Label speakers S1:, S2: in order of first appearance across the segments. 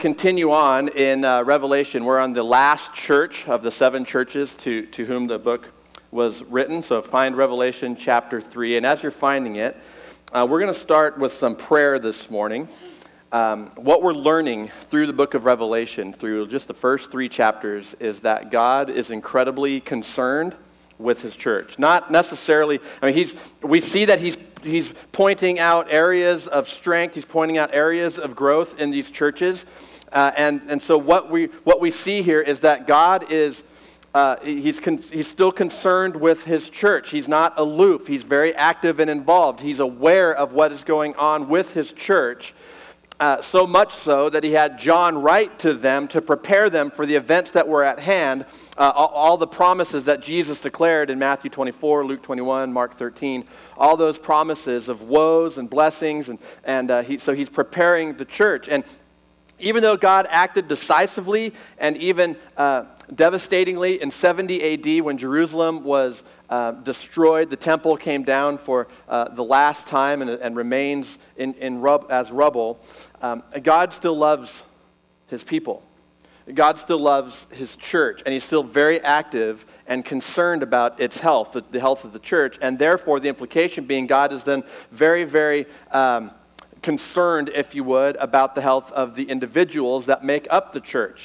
S1: continue on in Revelation. We're on the last church of the 7 churches to whom the book was written. So find Revelation chapter 3. And as you're finding it, we're going to start with some prayer this morning. What we're learning through the book of Revelation, through just the first 3 chapters, is that God is incredibly concerned with his church. Not necessarily, we see that he's pointing out areas of strength, he's pointing out areas of growth in these churches. And so what we see here is that God is he's still concerned with his church. He's not aloof. He's very active and involved. He's aware of what is going on with his church, so much so that he had John write to them to prepare them for the events that were at hand, all the promises that Jesus declared in Matthew 24, Luke 21, Mark 13, all those promises of woes and blessings, so he's preparing the church. And even though God acted decisively and even devastatingly in 70 AD when Jerusalem was destroyed, the temple came down for the last time and remains as rubble, God still loves his people. God still loves his church, and he's still very active and concerned about its health, the health of the church, and therefore the implication being God is then very, very concerned, if you would, about the health of the individuals that make up the church.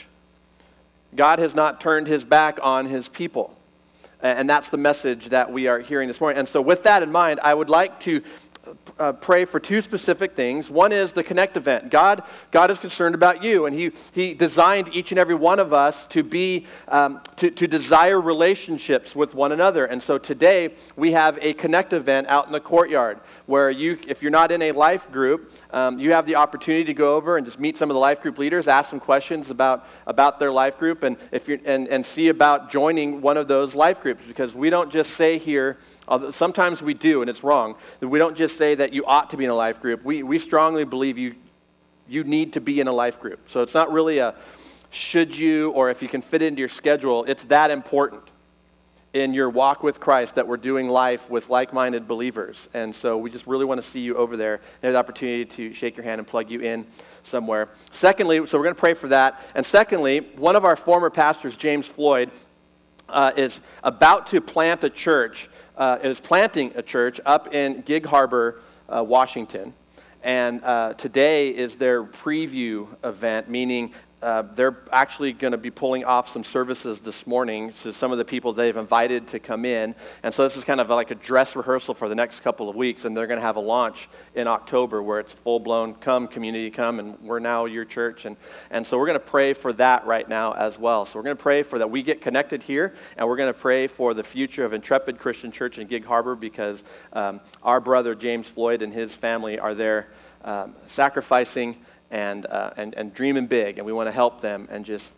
S1: God has not turned his back on his people. And that's the message that we are hearing this morning. And so with that in mind, I would like to pray for 2 specific things. One is the Connect event. God is concerned about you, and he designed each and every one of us to be to desire relationships with one another. And so today we have a Connect event out in the courtyard where if you're not in a life group, you have the opportunity to go over and just meet some of the life group leaders, ask some questions about their life group, and and see about joining one of those life groups, because we don't just say here. Sometimes we do, and it's wrong. We don't just say that you ought to be in a life group. We strongly believe you need to be in a life group. So it's not really a should you or if you can fit into your schedule. It's that important in your walk with Christ that we're doing life with like-minded believers. And so we just really want to see you over there and have the opportunity to shake your hand and plug you in somewhere. Secondly, so we're going to pray for that. And secondly, one of our former pastors, James Floyd, is about to plant a church. Is planting a church up in Gig Harbor, Washington. And today is their preview event, meaning they're actually going to be pulling off some services this morning to some of the people they've invited to come in. And so this is kind of like a dress rehearsal for the next couple of weeks, and they're going to have a launch in October where it's full-blown, come community, come, and we're now your church. And so we're going to pray for that right now as well. So we're going to pray for that we get connected here, and we're going to pray for the future of Intrepid Christian Church in Gig Harbor, because our brother James Floyd and his family are there sacrificing and dreaming big, and we want to help them and just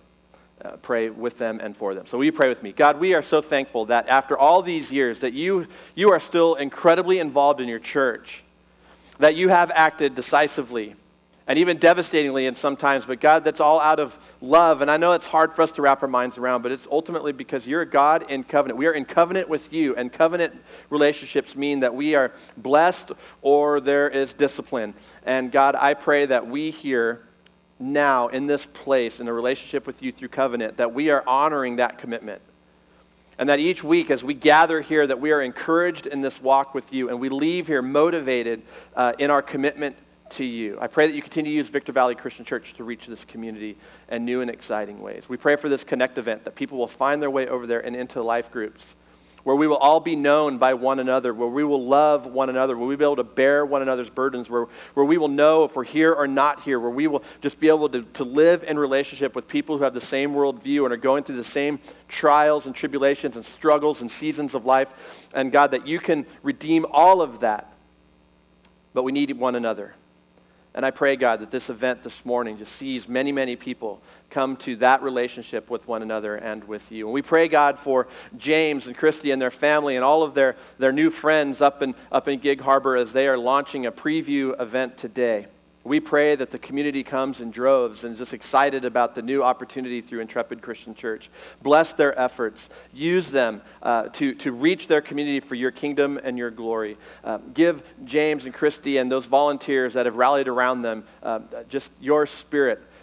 S1: pray with them and for them. So will you pray with me? God, we are so thankful that after all these years that you are still incredibly involved in your church, that you have acted decisively and even devastatingly in some times, but God, that's all out of love. And I know it's hard for us to wrap our minds around, but it's ultimately because you're a God in covenant. We are in covenant with you, and covenant relationships mean that we are blessed or there is discipline. And God, I pray that we here now in this place, in a relationship with you through covenant, that we are honoring that commitment. And that each week as we gather here, that we are encouraged in this walk with you, and we leave here motivated in our commitment to you. I pray that you continue to use Victor Valley Christian Church to reach this community in new and exciting ways. We pray for this Connect event, that people will find their way over there and into life groups, where we will all be known by one another, where we will love one another, where we'll be able to bear one another's burdens, where we will know if we're here or not here, where we will just be able to live in relationship with people who have the same worldview and are going through the same trials and tribulations and struggles and seasons of life. And God, that you can redeem all of that, but we need one another. And I pray, God, that this event this morning just sees many, many people come to that relationship with one another and with you. And we pray, God, for James and Christy and their family and all of their new friends up in Gig Harbor as they are launching a preview event today. We pray that the community comes in droves and is just excited about the new opportunity through Intrepid Christian Church. Bless their efforts. Use them to reach their community for your kingdom and your glory. Give James and Christy and those volunteers that have rallied around them just your spirit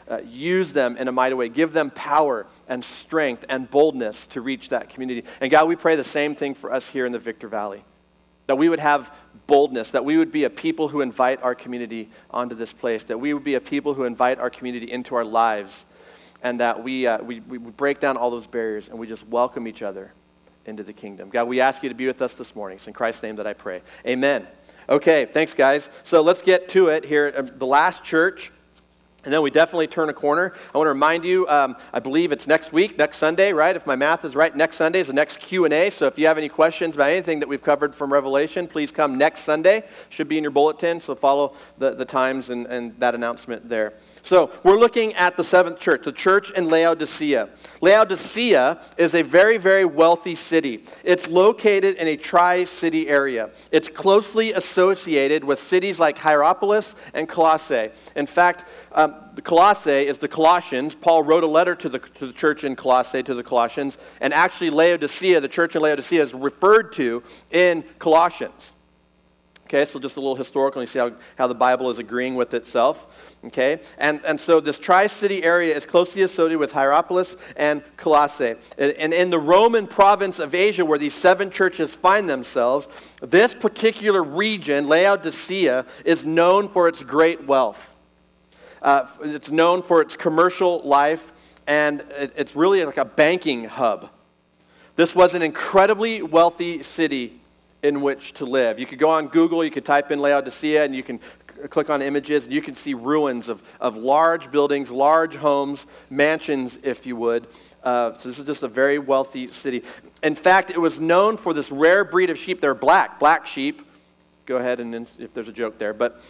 S1: use them in a mighty way. Give them power and strength and boldness to reach that community. And God, we pray the same thing for us here in the Victor Valley. That we would have boldness, that we would be a people who invite our community onto this place, that we would be a people who invite our community into our lives, and that we break down all those barriers and we just welcome each other into the kingdom. God, we ask you to be with us this morning. It's in Christ's name that I pray. Amen. Okay, thanks guys. So let's get to it here. The last church, and then we definitely turn a corner. I want to remind you, I believe it's next week, next Sunday, right? If my math is right, next Sunday is the next Q&A. So if you have any questions about anything that we've covered from Revelation, please come next Sunday. Should be in your bulletin, so follow the times and that announcement there. So we're looking at the seventh church, the church in Laodicea. Laodicea is a very, very wealthy city. It's located in a tri-city area. It's closely associated with cities like Hierapolis and Colossae. In fact, Colossae is the Colossians. Paul wrote a letter to the church in Colossae, to the Colossians, and actually Laodicea, the church in Laodicea, is referred to in Colossians. Okay, so just a little historical, and you see how the Bible is agreeing with itself. Okay, and so this tri-city area is closely associated with Hierapolis and Colossae. And in the Roman province of Asia, where these seven churches find themselves, this particular region, Laodicea, is known for its great wealth. It's known for its commercial life, and it's really like a banking hub. This was an incredibly wealthy city in which to live. You could go on Google, you could type in Laodicea, and you can click on images, and you can see ruins of large buildings, large homes, mansions, if you would. So this is just a very wealthy city. In fact, it was known for this rare breed of sheep. They're black sheep. Go ahead and if there's a joke there, but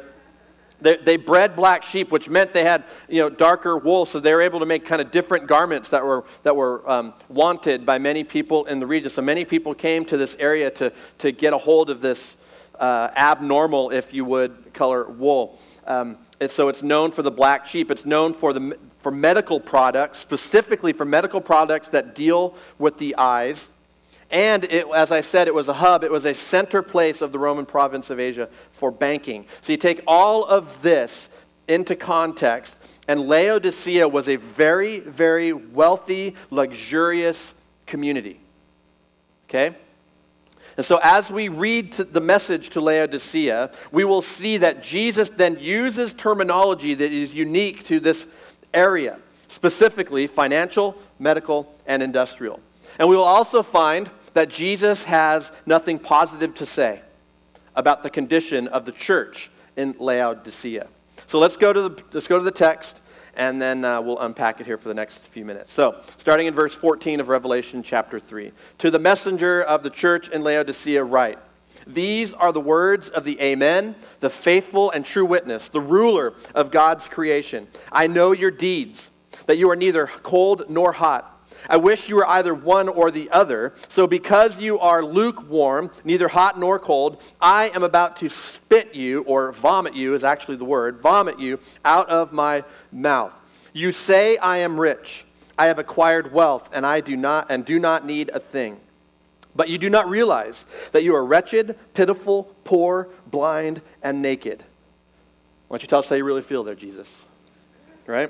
S1: they bred black sheep, which meant they had darker wool, so they were able to make kind of different garments that were wanted by many people in the region. So many people came to this area to get a hold of this abnormal, if you would, color wool. And so it's known for the black sheep. It's known for medical products, specifically for medical products that deal with the eyes. And as I said, it was a hub. It was a center place of the Roman province of Asia for banking. So you take all of this into context, and Laodicea was a very, very wealthy, luxurious community. Okay? And so as we read the message to Laodicea, we will see that Jesus then uses terminology that is unique to this area, specifically financial, medical, and industrial. And we will also find that Jesus has nothing positive to say about the condition of the church in Laodicea. So let's go to the text, and then we'll unpack it here for the next few minutes. So, starting in verse 14 of Revelation chapter 3. To the messenger of the church in Laodicea write, these are the words of the Amen, the faithful and true witness, the ruler of God's creation. I know your deeds, that you are neither cold nor hot. I wish you were either one or the other. So because you are lukewarm, neither hot nor cold, I am about to spit you, or vomit you is actually the word, vomit you out of my mouth. You say I am rich. I have acquired wealth, and do not need a thing. But you do not realize that you are wretched, pitiful, poor, blind, and naked. Why don't you tell us how you really feel there, Jesus? Right?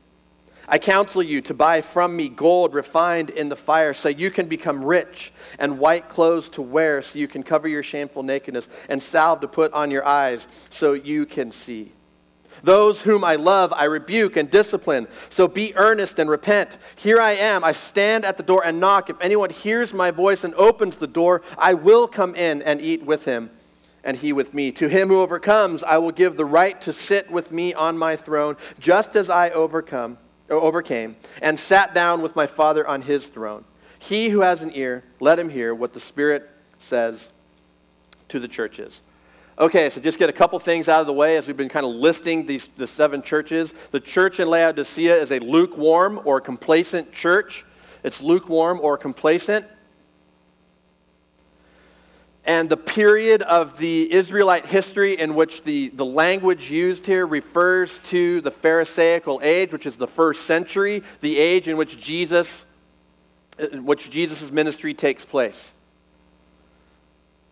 S1: I counsel you to buy from me gold refined in the fire, so you can become rich, and white clothes to wear, so you can cover your shameful nakedness, and salve to put on your eyes, so you can see. Those whom I love, I rebuke and discipline, so be earnest and repent. Here I am, I stand at the door and knock. If anyone hears my voice and opens the door, I will come in and eat with him, and he with me. To him who overcomes, I will give the right to sit with me on my throne, just as I overcame, and sat down with my Father on his throne. He who has an ear, let him hear what the Spirit says to the churches. Okay, so just get a couple things out of the way as we've been kind of listing the seven churches. The church in Laodicea is a lukewarm or complacent church. It's lukewarm or complacent. And the period of the Israelite history in which the language used here refers to the Pharisaical age, which is the first century, the age in which Jesus' ministry takes place.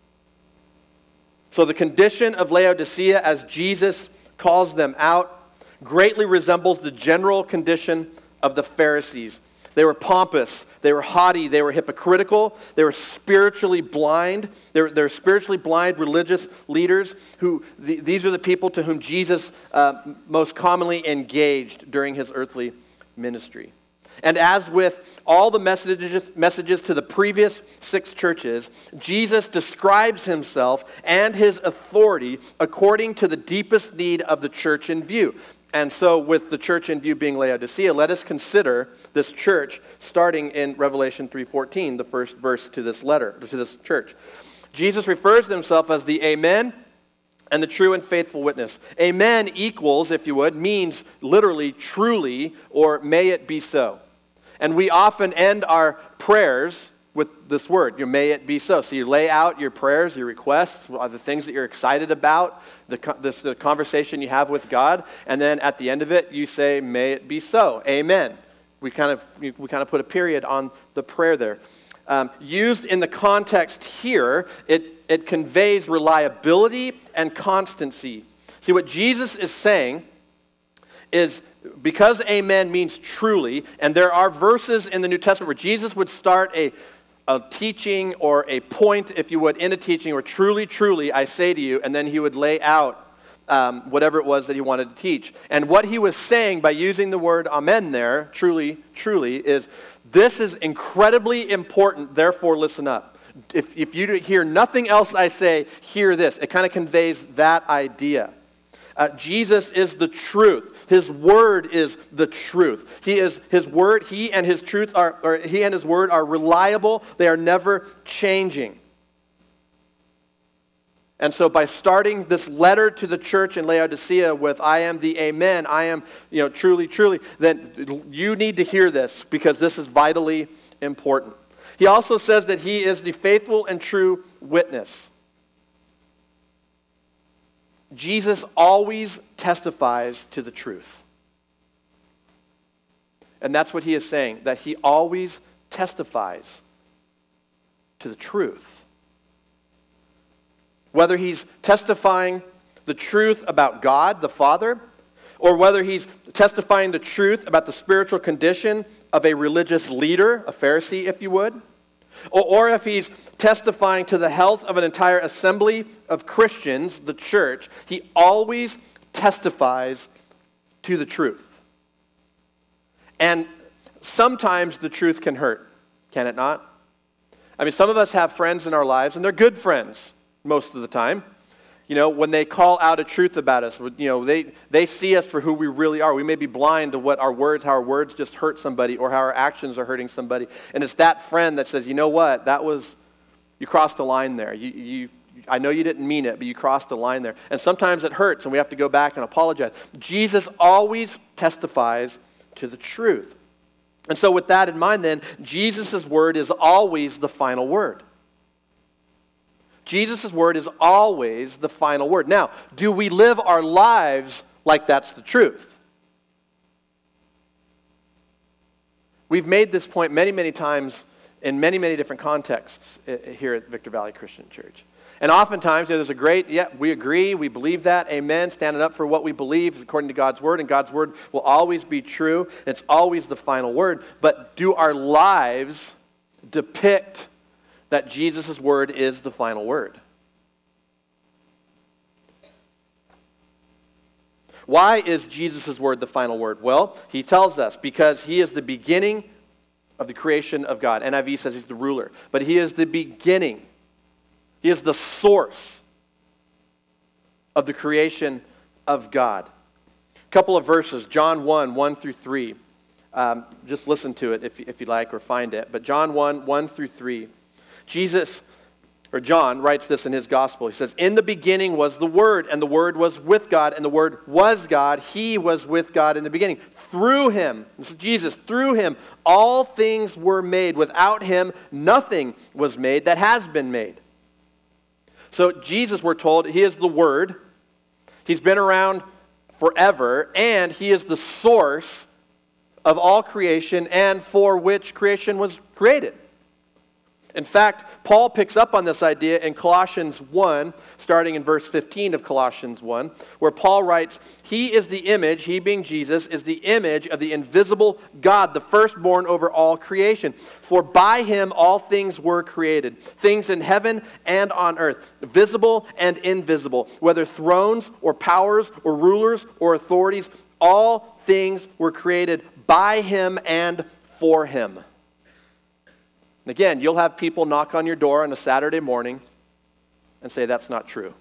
S1: So the condition of Laodicea, as Jesus calls them out, greatly resembles the general condition of the Pharisees. They were pompous, they were haughty, they were hypocritical, they were spiritually blind. They're spiritually blind religious leaders who, these are the people to whom Jesus most commonly engaged during his earthly ministry. And as with all the messages to the previous 6 churches, Jesus describes himself and his authority according to the deepest need of the church in view. And so with the church in view being Laodicea, let us consider this church starting in Revelation 3:14, the first verse to this letter, to this church. Jesus refers to himself as the Amen and the true and faithful witness. Amen equals, if you would, means literally truly or may it be so. And we often end our prayers with this word, may it be so. So you lay out your prayers, your requests, the things that you're excited about, the conversation you have with God, and then at the end of it, you say, may it be so. Amen. We kind of put a period on the prayer there. Used in the context here, it conveys reliability and constancy. See, what Jesus is saying is, because amen means truly, and there are verses in the New Testament where Jesus would start a teaching or a point, if you would, in a teaching, or truly, truly, I say to you, and then he would lay out whatever it was that he wanted to teach. And what he was saying by using the word amen there, truly, truly, is this is incredibly important, therefore listen up. If you hear nothing else I say, hear this. It kind of conveys that idea. Jesus is the truth. His word is the truth. He and his word are reliable. They are never changing. And so by starting this letter to the church in Laodicea with, I am the Amen, I am, truly, truly, then you need to hear this because this is vitally important. He also says that he is the faithful and true witness. Jesus always testifies to the truth. And that's what he is saying, that he always testifies to the truth. Whether he's testifying the truth about God, the Father, or whether he's testifying the truth about the spiritual condition of a religious leader, a Pharisee, if you would, or if he's testifying to the health of an entire assembly of Christians, the church, he always testifies to the truth. And sometimes the truth can hurt, can it not? I mean, some of us have friends in our lives, and they're good friends most of the time. When they call out a truth about us, they see us for who we really are. We may be blind to how our words just hurt somebody or how our actions are hurting somebody. And it's that friend that says, you know what, you crossed a line there. I know you didn't mean it, but you crossed a line there. And sometimes it hurts and we have to go back and apologize. Jesus always testifies to the truth. And so with that in mind then, Jesus' word is always the final word. Jesus' word is always the final word. Now, do we live our lives like that's the truth? We've made this point many, many times in many, many different contexts here at Victor Valley Christian Church. And oftentimes there's a great, we agree, we believe that, amen, standing up for what we believe according to God's word, and God's word will always be true. It's always the final word. But do our lives depict that Jesus' word is the final word? Why is Jesus' word the final word? Well, he tells us because he is the beginning of the creation of God. NIV says he's the ruler, but he is the beginning. He is the source of the creation of God. A couple of verses, John 1 through 3. Just listen to it if you like or find it. But John 1 through 3. John writes this in his gospel. He says, in the beginning was the Word, and the Word was with God, and the Word was God. He was with God in the beginning. Through him, this is Jesus, through him, all things were made. Without him, nothing was made that has been made. So Jesus, we're told, he is the Word. He's been around forever, and he is the source of all creation and for which creation was created. In fact, Paul picks up on this idea in Colossians 1, starting in verse 15 of Colossians 1, where Paul writes, "He is the image," he being Jesus, "is the image of the invisible God, the firstborn over all creation. For by him all things were created, things in heaven and on earth, visible and invisible, whether thrones or powers or rulers or authorities, all things were created by him and for him." And again, you'll have people knock on your door on a Saturday morning and say that's not true.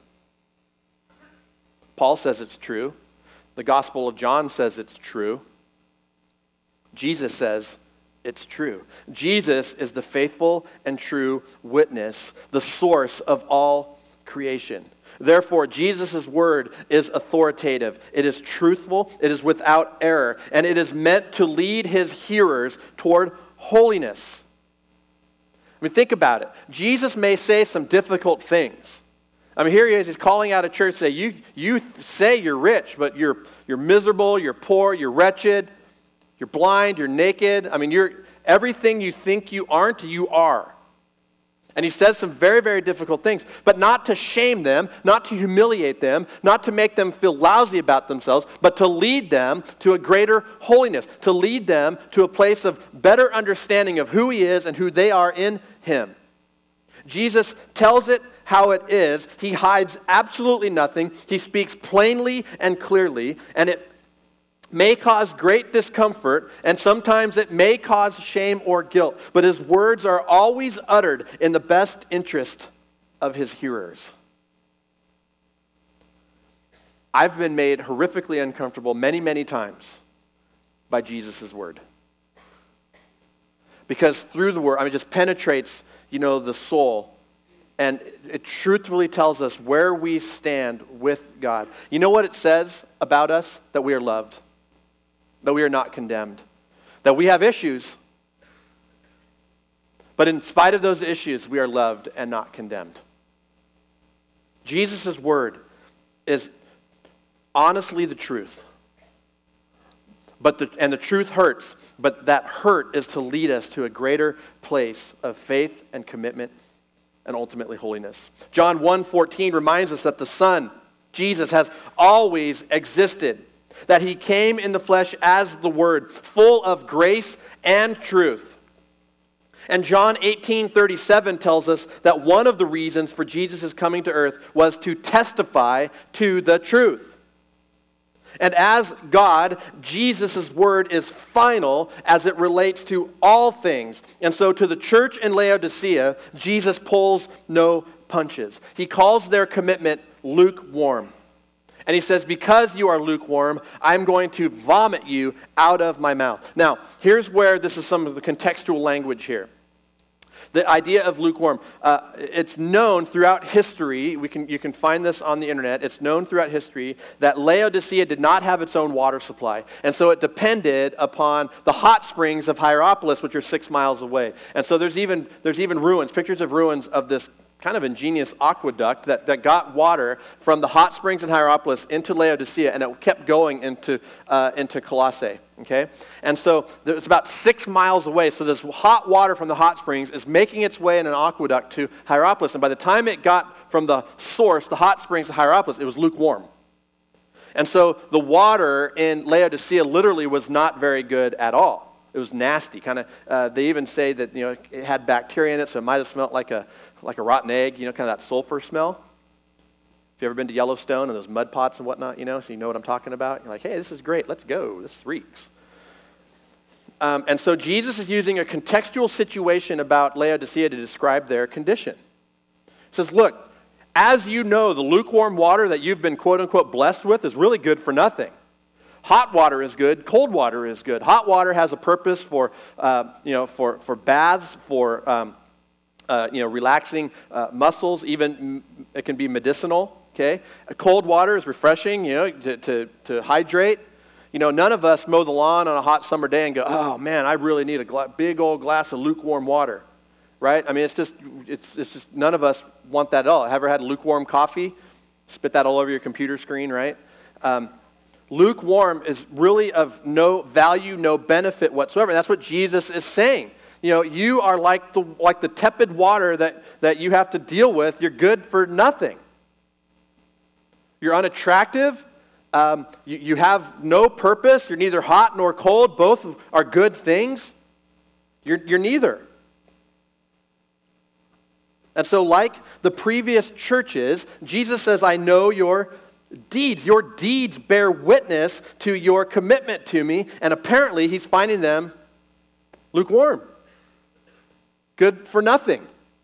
S1: Paul says it's true. The Gospel of John says it's true. Jesus says it's true. Jesus is the faithful and true witness, the source of all creation. Therefore, Jesus' word is authoritative. It is truthful. It is without error. And it is meant to lead his hearers toward holiness. I mean, think about it. Jesus may say some difficult things. I mean, here he is. He's calling out a church, say, you say you're rich, but you're miserable, you're poor, you're wretched, you're blind, you're naked. I mean, you're everything you think you aren't, you are. And he says some very, very difficult things, but not to shame them, not to humiliate them, not to make them feel lousy about themselves, but to lead them to a greater holiness, to lead them to a place of better understanding of who he is and who they are in him. Jesus tells it how it is. He hides absolutely nothing. He speaks plainly and clearly, and it may cause great discomfort, and sometimes it may cause shame or guilt, but his words are always uttered in the best interest of his hearers. I've been made horrifically uncomfortable many, many times by Jesus' word. Because through the word, it just penetrates, the soul, and it truthfully tells us where we stand with God. You know what it says about us? That we are loved. That we are not condemned, that we have issues, but in spite of those issues, we are loved and not condemned. Jesus' word is honestly the truth, and the truth hurts, but that hurt is to lead us to a greater place of faith and commitment and ultimately holiness. John 1:14 reminds us that the Son, Jesus, has always existed, that he came in the flesh as the Word, full of grace and truth. And John 18:37 tells us that one of the reasons for Jesus' coming to earth was to testify to the truth. And as God, Jesus' word is final as it relates to all things. And so to the church in Laodicea, Jesus pulls no punches. He calls their commitment lukewarm. And he says, because you are lukewarm, I'm going to vomit you out of my mouth. Now, here's where this is some of the contextual language here. The idea of lukewarm, it's known throughout history, you can find this on the internet, it's known throughout history that Laodicea did not have its own water supply. And so it depended upon the hot springs of Hierapolis, which are 6 miles away. And so there's even ruins, pictures of ruins of this kind of ingenious aqueduct that got water from the hot springs in Hierapolis into Laodicea, and it kept going into Colossae, okay? And so it's about 6 miles away, so this hot water from the hot springs is making its way in an aqueduct to Hierapolis, and by the time it got from the source, the hot springs to Hierapolis, it was lukewarm. And so the water in Laodicea literally was not very good at all. It was nasty, kind of, they even say that, it had bacteria in it, so it might have smelled like a rotten egg, kind of that sulfur smell. If you ever been to Yellowstone and those mud pots and whatnot, so you know what I'm talking about. You're like, hey, this is great, let's go, this reeks. And so Jesus is using a contextual situation about Laodicea to describe their condition. He says, look, as you know, the lukewarm water that you've been quote-unquote blessed with is really good for nothing. Hot water is good. Cold water is good. Hot water has a purpose for baths, for relaxing muscles. Even it can be medicinal. Okay, cold water is refreshing. To hydrate. None of us mow the lawn on a hot summer day and go, "Oh man, I really need a big old glass of lukewarm water." Right? I mean, it's just none of us want that at all. Ever had lukewarm coffee? Spit that all over your computer screen, right? Lukewarm is really of no value, no benefit whatsoever. And that's what Jesus is saying. You are like the tepid water that you have to deal with. You're good for nothing. You're unattractive. You have no purpose. You're neither hot nor cold. Both are good things. You're neither. And so like the previous churches, Jesus says, I know your deeds. Your deeds bear witness to your commitment to me. And apparently he's finding them lukewarm. Good for nothing.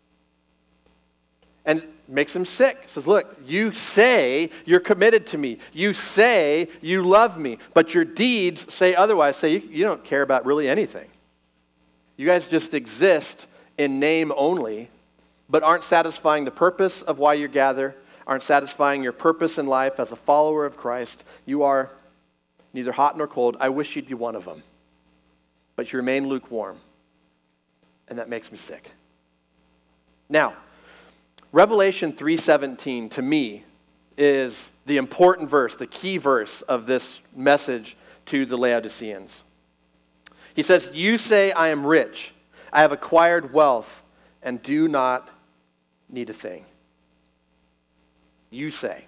S1: And makes him sick. Says, look, you say you're committed to me. You say you love me. But your deeds say otherwise. Say you don't care about really anything. You guys just exist in name only, but aren't satisfying the purpose of why you gather, aren't satisfying your purpose in life as a follower of Christ. You are neither hot nor cold. I wish you'd be one of them. But you remain lukewarm. And that makes me sick. Now, Revelation 3:17 to me is the important verse, the key verse of this message to the Laodiceans. He says, you say I am rich, I have acquired wealth, and do not need a thing. You say.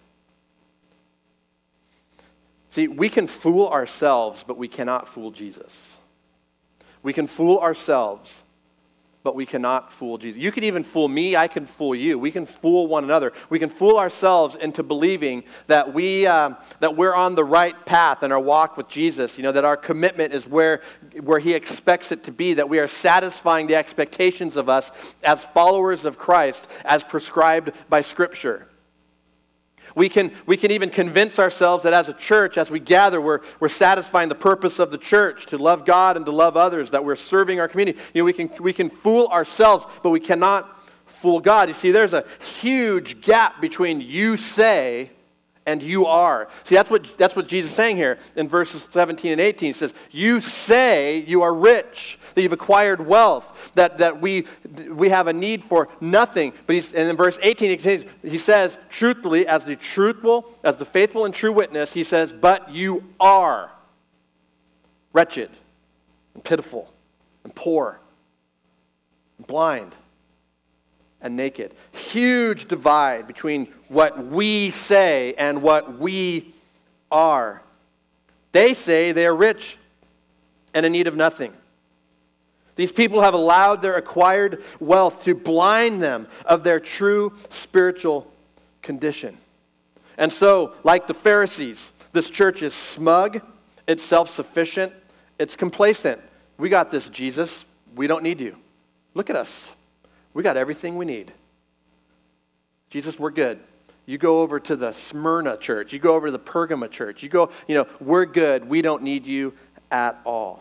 S1: See, we can fool ourselves, but we cannot fool Jesus. We can fool ourselves, but we cannot fool Jesus. You can even fool me, I can fool you. We can fool one another. We can fool ourselves into believing that we're on the right path in our walk with Jesus, that our commitment is where he expects it to be, that we are satisfying the expectations of us as followers of Christ as prescribed by Scripture. We can even convince ourselves that as a church, as we gather, we're satisfying the purpose of the church, to love God and to love others, that we're serving our community. We can fool ourselves, but we cannot fool God. You see, there's a huge gap between you say and you are. See, that's what Jesus is saying here in verses 17 and 18. He says, you say you are rich, that you've acquired wealth, that we have a need for nothing. But and in verse 18, he says, truthfully, as the faithful and true witness, he says, but you are wretched and pitiful and poor and blind and naked. Huge divide between what we say and what we are. They say they are rich and in need of nothing. These people have allowed their acquired wealth to blind them of their true spiritual condition. And so, like the Pharisees, this church is smug, it's self-sufficient, it's complacent. We got this, Jesus. We don't need you. Look at us. We got everything we need. Jesus, we're good. You go over to the Smyrna church. You go over to the Pergama church. You go, we're good. We don't need you at all.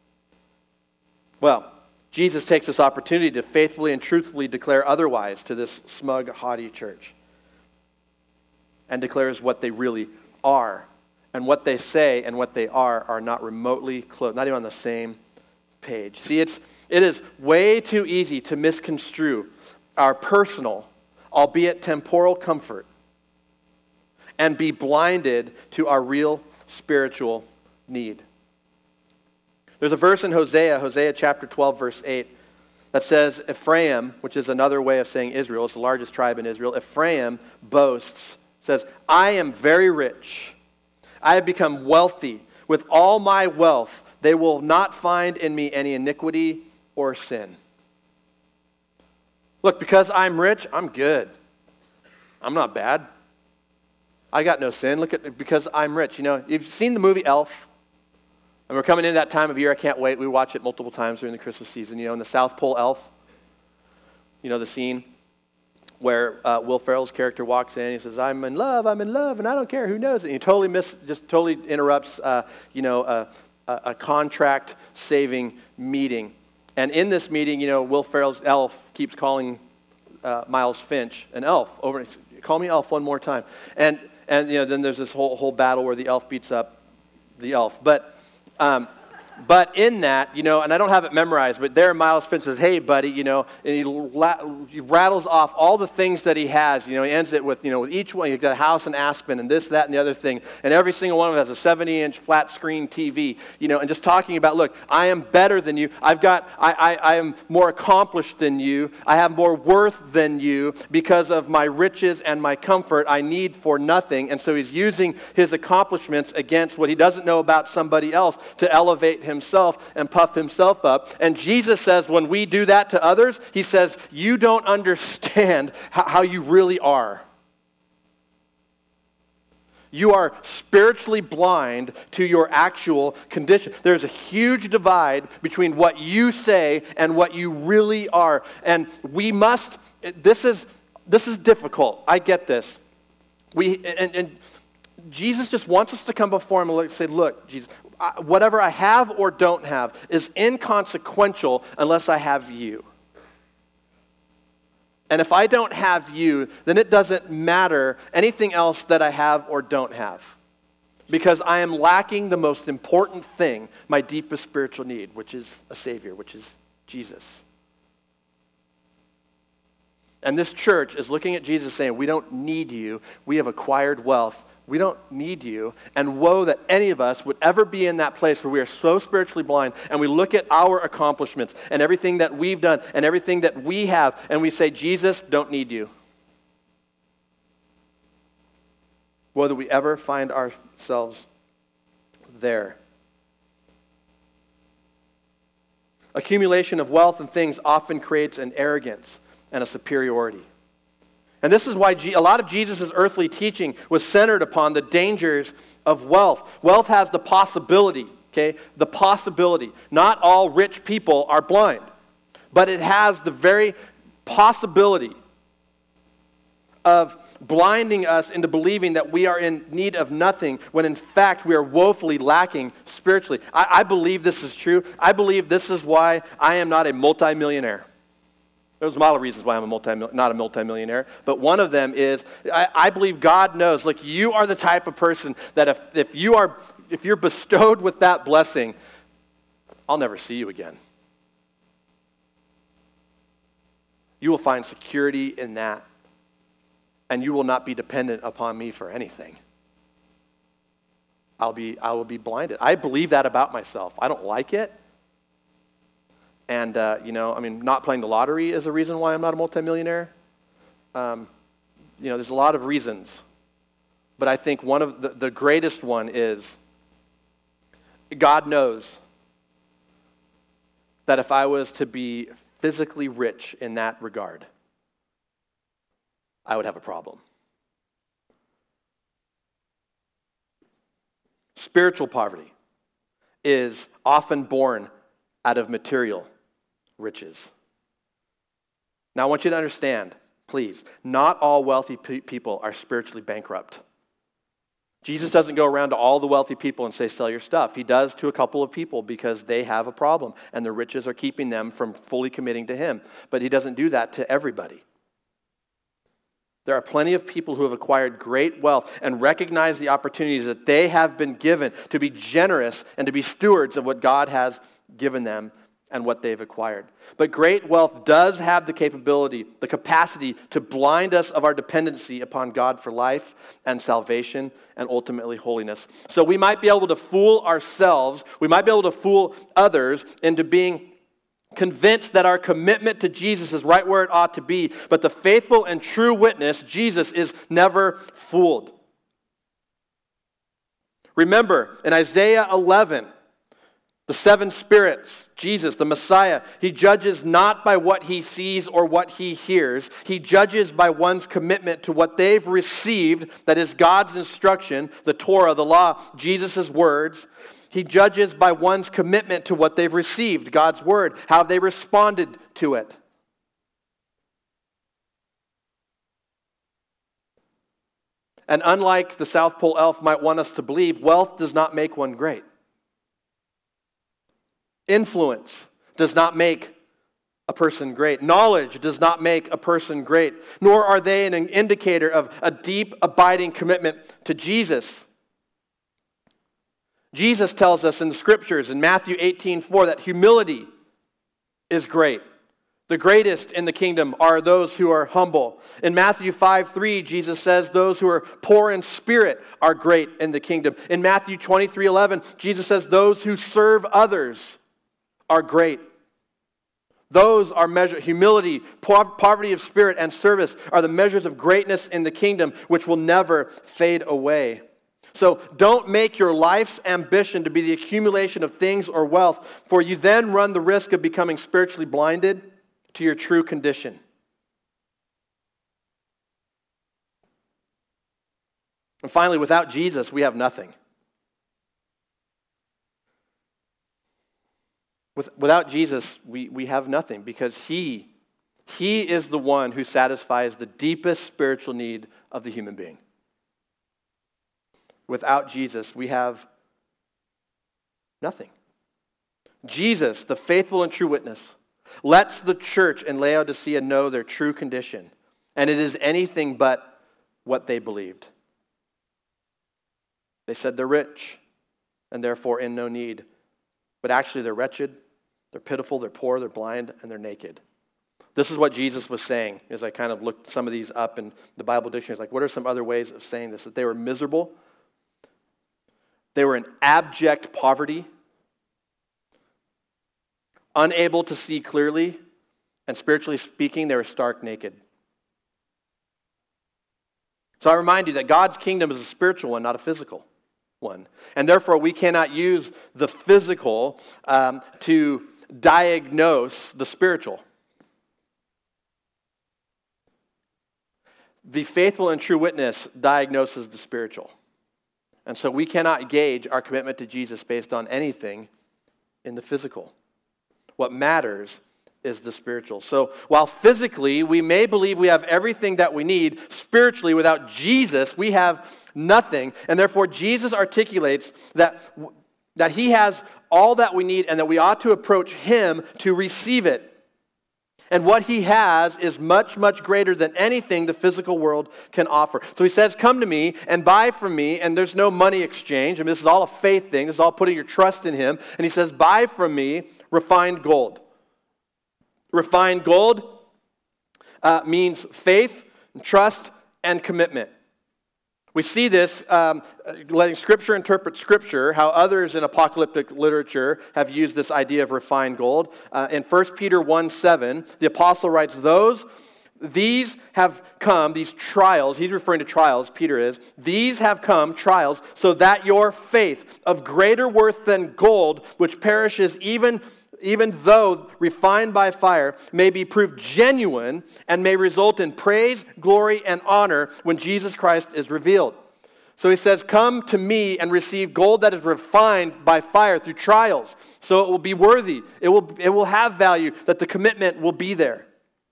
S1: Well, Jesus takes this opportunity to faithfully and truthfully declare otherwise to this smug, haughty church, and declares what they really are. And what they say and what they are not remotely close, not even on the same page. See, it is way too easy to misconstrue our personal, albeit temporal comfort, and be blinded to our real spiritual need. There's a verse in Hosea chapter 12, verse 8, that says, Ephraim, which is another way of saying Israel, it's the largest tribe in Israel, Ephraim boasts, says, I am very rich. I have become wealthy. With all my wealth, they will not find in me any iniquity or sin. Look, because I'm rich, I'm good. I'm not bad. I got no sin. Look at because I'm rich. You've seen the movie Elf. And we're coming into that time of year. I can't wait. We watch it multiple times during the Christmas season. In the South Pole Elf, the scene where Will Ferrell's character walks in. He says, I'm in love, and I don't care who knows it. And he totally interrupts, a contract-saving meeting. And in this meeting, Will Ferrell's elf keeps calling Miles Finch an elf. Call me elf one more time. And then there's this whole battle where the elf beats up the elf. But But in that, and I don't have it memorized, but there Miles Finch says, hey, buddy, and he rattles off all the things that he has. He ends it with, with each one, you've got a house in Aspen and this, that, and the other thing. And every single one of them has a 70-inch flat screen TV, and just talking about, look, I am better than you. I am more accomplished than you. I have more worth than you because of my riches and my comfort. I need for nothing. And so he's using his accomplishments against what he doesn't know about somebody else to elevate himself and puff himself up. And Jesus says when we do that to others, he says, you don't understand how you really are. You are spiritually blind to your actual condition. There's a huge divide between what you say and what you really are. And we must, this is difficult. I get this. And Jesus just wants us to come before him and say, look, Jesus, whatever I have or don't have is inconsequential unless I have you. And if I don't have you, then it doesn't matter anything else that I have or don't have. Because I am lacking the most important thing, my deepest spiritual need, which is a Savior, which is Jesus. And this church is looking at Jesus saying, we don't need you. We have acquired wealth. We don't need you. And woe that any of us would ever be in that place where we are so spiritually blind and we look at our accomplishments and everything that we've done and everything that we have and we say, Jesus, don't need you. Woe that we ever find ourselves there. Accumulation of wealth and things often creates an arrogance and a superiority. And this is why a lot of Jesus' earthly teaching was centered upon the dangers of wealth. Wealth has the possibility, okay? The possibility. Not all rich people are blind, but it has the very possibility of blinding us into believing that we are in need of nothing when in fact we are woefully lacking spiritually. I believe this is true. I believe this is why I am not a multimillionaire. There's a lot of reasons why I'm not a multimillionaire, but one of them is I believe God knows. Look, you are the type of person that if you're bestowed with that blessing, I'll never see you again. You will find security in that, and you will not be dependent upon me for anything. I will be blinded. I believe that about myself. I don't like it. And, not playing the lottery is a reason why I'm not a multimillionaire. There's a lot of reasons. But I think one of the greatest one is God knows that if I was to be physically rich in that regard, I would have a problem. Spiritual poverty is often born out of material riches. Now, I want you to understand, please, not all wealthy people are spiritually bankrupt. Jesus doesn't go around to all the wealthy people and say, sell your stuff. He does to a couple of people because they have a problem, and the riches are keeping them from fully committing to him. But he doesn't do that to everybody. There are plenty of people who have acquired great wealth and recognize the opportunities that they have been given to be generous and to be stewards of what God has given them and what they've acquired. But great wealth does have the capacity to blind us of our dependency upon God for life and salvation and ultimately holiness. So we might be able to fool ourselves, we might be able to fool others into being convinced that our commitment to Jesus is right where it ought to be, but the faithful and true witness, Jesus, is never fooled. Remember, in Isaiah 11, the seven spirits, Jesus, the Messiah, he judges not by what he sees or what he hears. He judges by one's commitment to what they've received, that is God's instruction, the Torah, the law, Jesus' words. He judges by one's commitment to what they've received, God's word, how they responded to it. And unlike the South Pole elf might want us to believe, wealth does not make one great. Influence does not make a person great. Knowledge does not make a person great, nor are they an indicator of a deep, abiding commitment to Jesus. Jesus tells us in the scriptures in Matthew 18:4 that humility is great. The greatest in the kingdom are those who are humble. In Matthew 5:3, Jesus says those who are poor in spirit are great in the kingdom. In Matthew 23:11, Jesus says those who serve others are great. Those are measures, humility, poverty of spirit, and service are the measures of greatness in the kingdom, which will never fade away. So don't make your life's ambition to be the accumulation of things or wealth, for you then run the risk of becoming spiritually blinded to your true condition. And finally, without Jesus, we have nothing. Without Jesus, we have nothing, because He is the one who satisfies the deepest spiritual need of the human being. Without Jesus, we have nothing. Jesus, the faithful and true witness, lets the church in Laodicea know their true condition, and it is anything but what they believed. They said they're rich and therefore in no need, but actually they're wretched, they're pitiful, they're poor, they're blind, and they're naked. This is what Jesus was saying as I kind of looked some of these up in the Bible dictionary. Like, what are some other ways of saying this? That they were miserable, they were in abject poverty, unable to see clearly, and spiritually speaking, they were stark naked. So I remind you that God's kingdom is a spiritual one, not a physical one. And therefore, we cannot use the physical to diagnose the spiritual. The faithful and true witness diagnoses the spiritual. And so we cannot gauge our commitment to Jesus based on anything in the physical. What matters is the spiritual. So while physically we may believe we have everything that we need, spiritually without Jesus we have nothing. And therefore Jesus articulates that He has all that we need and that we ought to approach Him to receive it. And what He has is much, much greater than anything the physical world can offer. So He says, come to me and buy from me, and there's no money exchange. I mean, this is all a faith thing. This is all putting your trust in Him. And He says, buy from me refined gold. Refined gold means faith, trust, and commitment. We see this letting Scripture interpret Scripture, how others in apocalyptic literature have used this idea of refined gold. In 1 Peter 1:7, the apostle writes, these have come, these trials, he's referring to trials, Peter is, these have come, trials, so that your faith of greater worth than gold, which perishes even though refined by fire, may be proved genuine and may result in praise, glory, and honor when Jesus Christ is revealed. So he says, come to me and receive gold that is refined by fire through trials. So it will be worthy. It will have value, that the commitment will be there.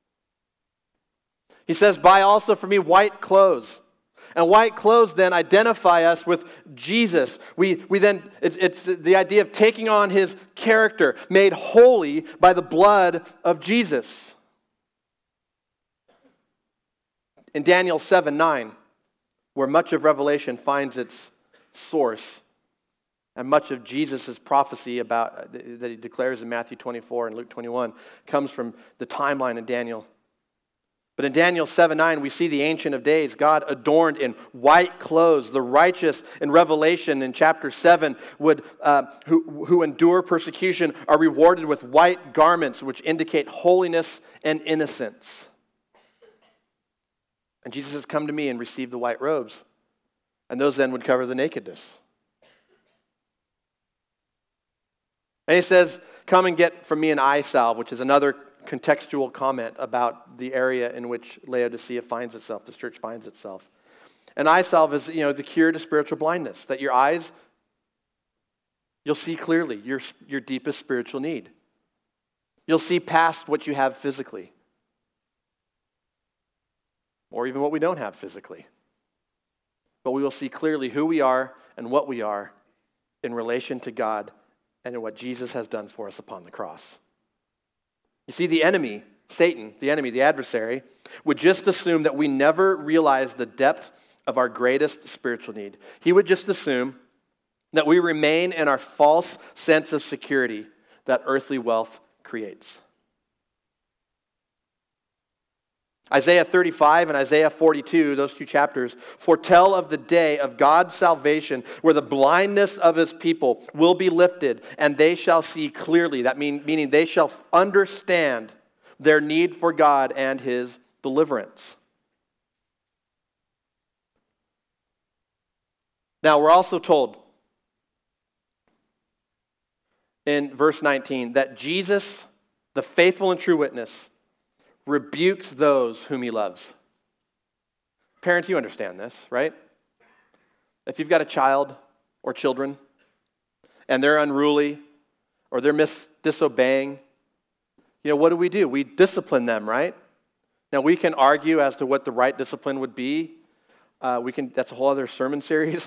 S1: He says, buy also for me white clothes. And white clothes then identify us with Jesus. We then, it's the idea of taking on His character, made holy by the blood of Jesus. In Daniel 7:9, where much of Revelation finds its source, and much of Jesus' prophecy about that He declares in Matthew 24 and Luke 21 comes from the timeline in Daniel. But in Daniel 7:9, we see the Ancient of Days, God adorned in white clothes. The righteous in Revelation in chapter 7 who endure persecution are rewarded with white garments, which indicate holiness and innocence. And Jesus says, come to me and receive the white robes. And those then would cover the nakedness. And He says, come and get from me an eye salve, which is another contextual comment about the area in which Laodicea finds itself, this church finds itself. An eye salve is, the cure to spiritual blindness, that your eyes, you'll see clearly your deepest spiritual need. You'll see past what you have physically, or even what we don't have physically. But we will see clearly who we are and what we are in relation to God and in what Jesus has done for us upon the cross. You see, the enemy, Satan, the adversary, would just assume that we never realize the depth of our greatest spiritual need. He would just assume that we remain in our false sense of security that earthly wealth creates. Isaiah 35 and Isaiah 42, those two chapters, foretell of the day of God's salvation where the blindness of his people will be lifted and they shall see clearly. That meaning they shall understand their need for God and his deliverance. Now, we're also told in verse 19 that Jesus, the faithful and true witness, rebukes those whom he loves. Parents, you understand this, right? If you've got a child or children and they're unruly or they're disobeying, what do? We discipline them, right? Now, we can argue as to what the right discipline would be. That's a whole other sermon series.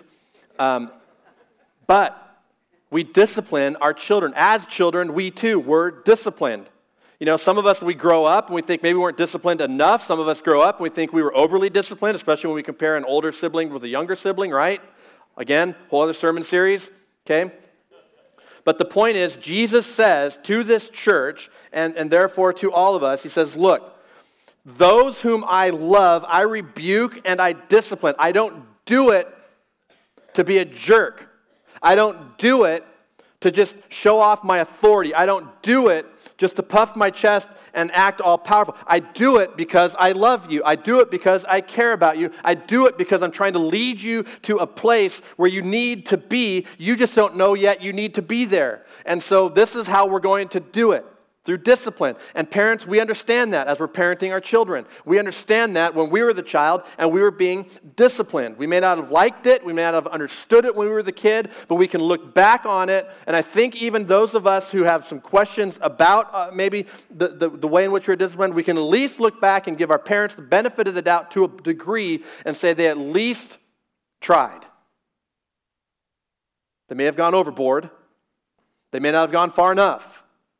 S1: But we discipline our children. As children, we too were disciplined. Some of us, we grow up and we think maybe we weren't disciplined enough. Some of us grow up and we think we were overly disciplined, especially when we compare an older sibling with a younger sibling, right? Again, whole other sermon series, okay? But the point is, Jesus says to this church, and therefore to all of us, he says, look, those whom I love, I rebuke and I discipline. I don't do it to be a jerk. I don't do it to just show off my authority. I don't do it just to puff my chest and act all powerful. I do it because I love you. I do it because I care about you. I do it because I'm trying to lead you to a place where you need to be. You just don't know yet you need to be there. And so this is how we're going to do it. Through discipline. And parents, we understand that as we're parenting our children. We understand that when we were the child and we were being disciplined. We may not have liked it, we may not have understood it when we were the kid, but we can look back on it. And I think even those of us who have some questions about maybe the way in which we're disciplined, we can at least look back and give our parents the benefit of the doubt to a degree and say they at least tried. They may have gone overboard. They may not have gone far enough.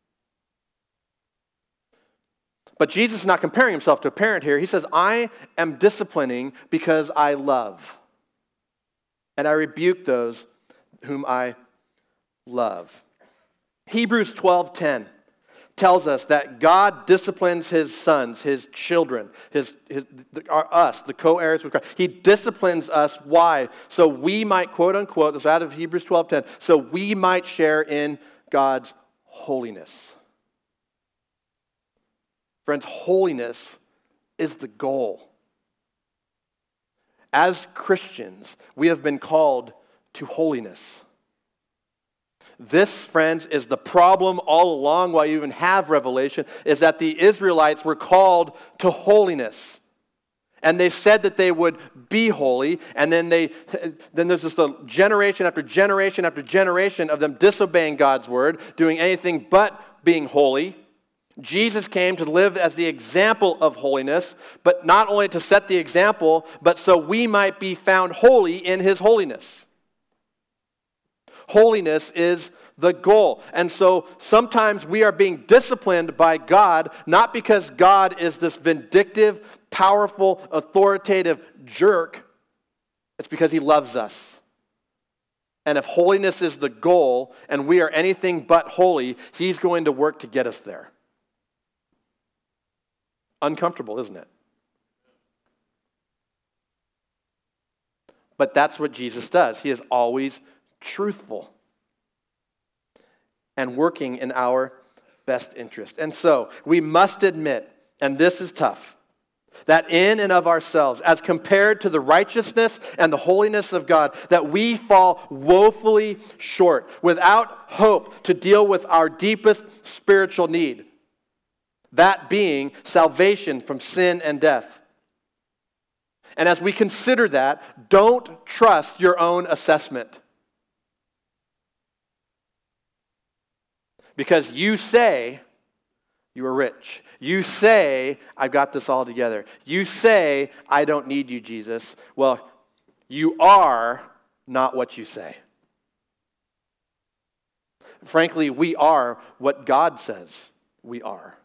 S1: But Jesus is not comparing himself to a parent here. He says, I am disciplining because I love. And I rebuke those whom I love. Hebrews 12:10 tells us that God disciplines his sons, his children, us, the co-heirs with Christ. He disciplines us. Why? So we might, quote unquote, this is out of Hebrews 12:10, so we might share in God's holiness. Friends, holiness is the goal. As Christians, we have been called to holiness. This, friends, is the problem all along why you even have Revelation, is that the Israelites were called to holiness. And they said that they would be holy, and then there's just a generation after generation after generation of them disobeying God's word, doing anything but being holy. Jesus came to live as the example of holiness, but not only to set the example, but so we might be found holy in his holiness. Holiness is the goal. And so sometimes we are being disciplined by God, not because God is this vindictive, powerful, authoritative jerk. It's because he loves us. And if holiness is the goal, and we are anything but holy, he's going to work to get us there. Uncomfortable, isn't it? But that's what Jesus does. He is always truthful and working in our best interest. And so we must admit, and this is tough, that in and of ourselves, as compared to the righteousness and the holiness of God, that we fall woefully short, without hope to deal with our deepest spiritual need. That being salvation from sin and death. And as we consider that, don't trust your own assessment. Because you say you are rich. You say, I've got this all together. You say, I don't need you, Jesus. Well, you are not what you say. Frankly, we are what God says we are.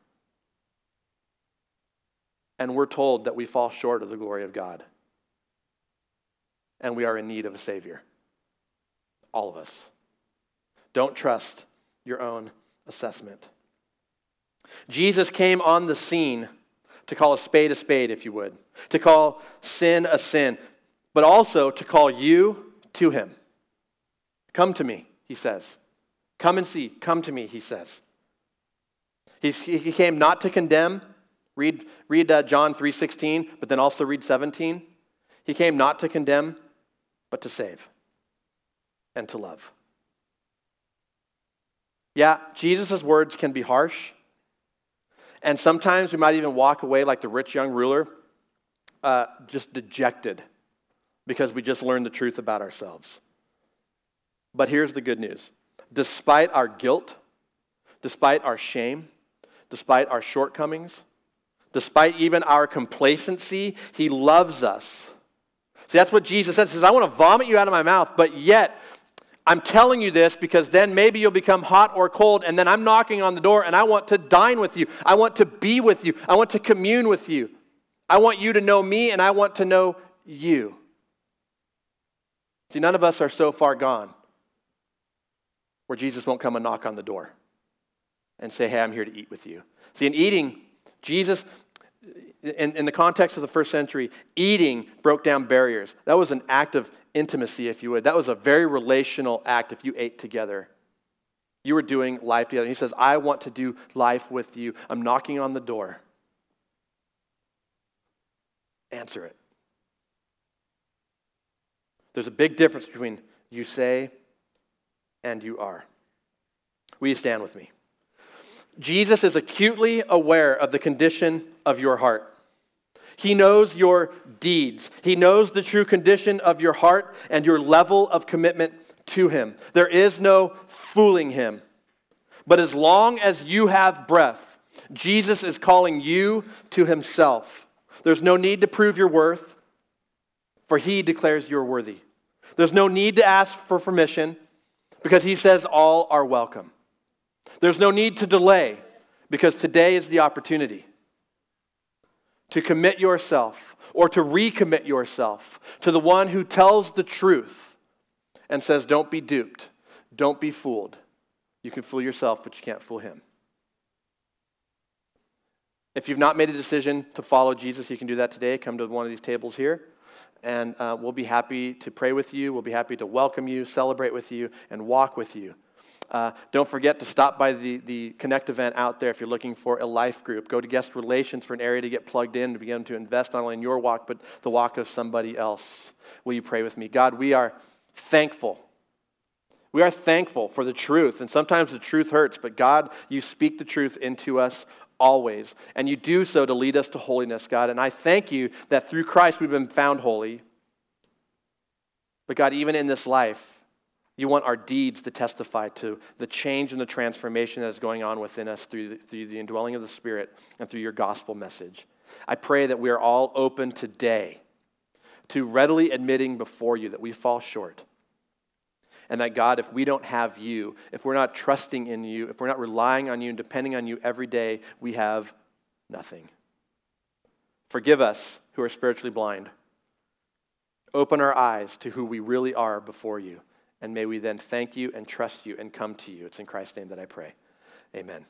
S1: And we're told that we fall short of the glory of God. And we are in need of a Savior. all of us. Don't trust your own assessment. Jesus came on the scene to call a spade, if you would, to call sin a sin, but also to call you to him. Come to me, he says. Come and see. Come to me, he says. He came not to condemn. Read John 3:16, but then also read 17. He came not to condemn, but to save and to love. Yeah, Jesus' words can be harsh. And sometimes we might even walk away like the rich young ruler, just dejected because we just learned the truth about ourselves. But here's the good news. Despite our guilt, despite our shame, despite our shortcomings, despite even our complacency, he loves us. See, that's what Jesus says. He says, I want to vomit you out of my mouth, but yet I'm telling you this because then maybe you'll become hot or cold, and then I'm knocking on the door, and I want to dine with you. I want to be with you. I want to commune with you. I want you to know me, and I want to know you. See, none of us are so far gone where Jesus won't come and knock on the door and say, hey, I'm here to eat with you. See, in eating, Jesus, in the context of the first century, eating broke down barriers. That was an act of intimacy, if you would. That was a very relational act if you ate together. You were doing life together. He says, I want to do life with you. I'm knocking on the door. Answer it. There's a big difference between you say and you are. Will you stand with me? Jesus is acutely aware of the condition of your heart. He knows your deeds. He knows the true condition of your heart and your level of commitment to him. There is no fooling him. But as long as you have breath, Jesus is calling you to himself. There's no need to prove your worth, for he declares you're worthy. There's no need to ask for permission, because he says all are welcome. There's no need to delay, because today is the opportunity to commit yourself or to recommit yourself to the one who tells the truth and says, don't be duped, don't be fooled. You can fool yourself, but you can't fool him. If you've not made a decision to follow Jesus, you can do that today. Come to one of these tables here, and we'll be happy to pray with you. We'll be happy to welcome you, celebrate with you, and walk with you. Don't forget to stop by the Connect event out there if you're looking for a life group. Go to guest relations for an area to get plugged in, to begin to invest not only in your walk, but the walk of somebody else. Will you pray with me? God, we are thankful. We are thankful for the truth, and sometimes the truth hurts, but God, you speak the truth into us always, and you do so to lead us to holiness, God. And I thank you that through Christ we've been found holy. But God, even in this life, you want our deeds to testify to the change and the transformation that is going on within us through the indwelling of the Spirit and through your gospel message. I pray that we are all open today to readily admitting before you that we fall short. And that, God, if we don't have you, if we're not trusting in you, if we're not relying on you and depending on you every day, we have nothing. Forgive us who are spiritually blind. Open our eyes to who we really are before you. And may we then thank you and trust you and come to you. It's in Christ's name that I pray. Amen.